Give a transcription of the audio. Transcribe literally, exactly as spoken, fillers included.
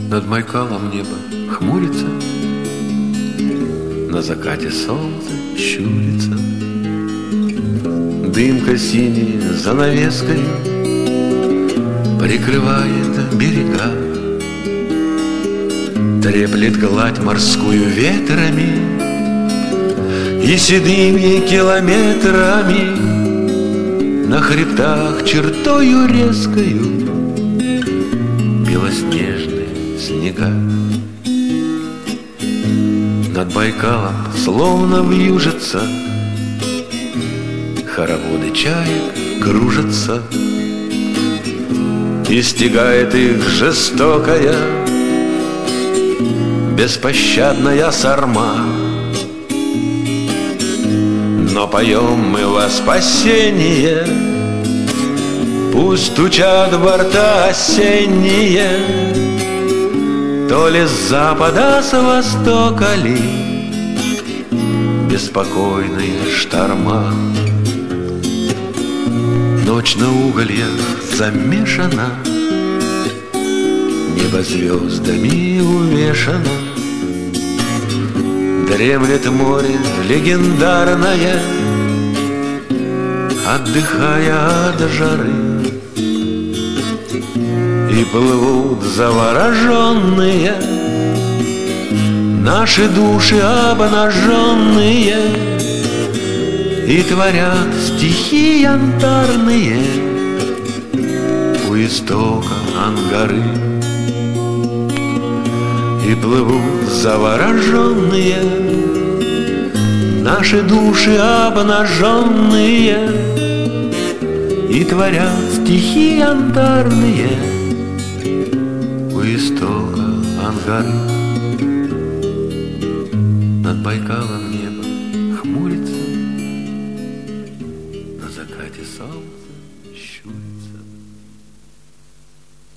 Над Байкалом небо хмурится, на закате солнце щурится. Дымка синей занавеской прикрывает берега, треплет гладь морскую ветрами и седыми километрами на хребтах чертою резкою белоснежные снега. Над Байкалом словно вьюжатся хороводы чаек, кружатся, и стягает их жестокая беспощадная сарма. Но поем мы во спасение, пусть стучат борта осенние, то ли с запада, с востока ли беспокойные шторма. Ночь на угольях замешана, небо звездами увешано, дремлет море легендарное, отдыхая от жары. И плывут завороженные наши души обнаженные, и творят стихи янтарные у истока Ангары. И плывут завороженные наши души обнаженные, и творят стихи янтарные у истока Ангары. Над Байкалом